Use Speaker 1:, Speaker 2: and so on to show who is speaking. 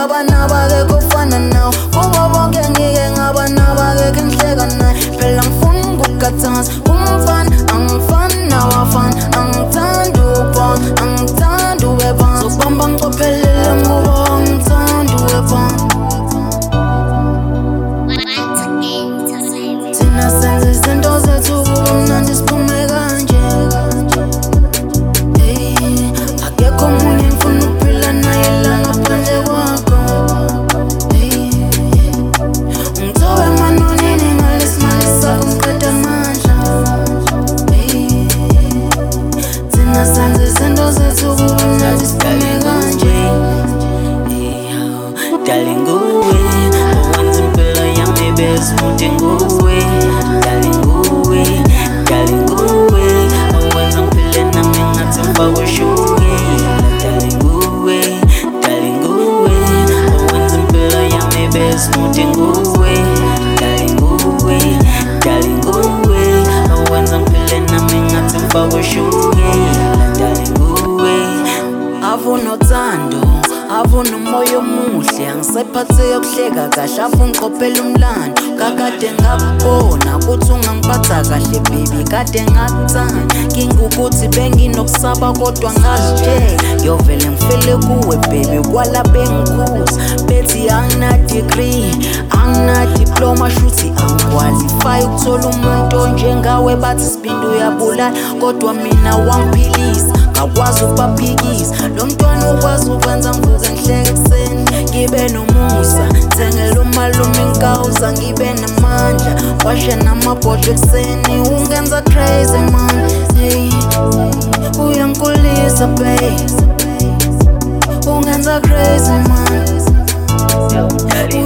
Speaker 1: ngaba nabake kufana nawo kubo bonke ngike ngaba nabake ngihleka naye phela ngifuna ukukathaza umfana angifani nawafana angithandi ukubona angithandi uwebana zobamba ngicophelele ngoba angithandi uwebana thina senze izinto zethu kube mnandi siphume kanje akekho omunye ngifuna ukuphila naye la ngaphandle kwakho ungithobe emanonini ngalesi mali sakho ngiqeda amandla thina senze izinto zethu kube mnandi siphume kanje
Speaker 2: Darling nguwe owenza impilo yami ibe smooth nguwe Darling nguwe owenza ngphile nami ngathi ngifakwe ushukela Darling nguwe owenza impilo yami ibe smooth nguwe Darling nguwe owenza ngphile nami ngathi ngifakwe ushukela Darling nguwe
Speaker 1: avuna uthando avuna umoya omuhle angisephatheke kuhleka kahle avuna ngiqophela umlando kakade ngakubona kuthi ungangiphatha kahle baby kade ngakuthanda ngingukuthi benginokusaba kodwa ngazitshela ngiyovele ngifele kuwe baby kwala bengikhuza bethi angina-degree angina-diploma shuthi angikwalify ukuthola umuntu onjengawe bathi sibindi uyabulala kodwa mina wangiphilisa ngakwazi ukubaphikisa lo mntwana ukwazi ukwenza ngivuke ngihleke ekuseni ngibe nomusa thengela umalume ngikawuza ngibe namandla washe namabhodlo ekuseni ungenza crazy man hey uyangikhulisa babe ungenza crazy man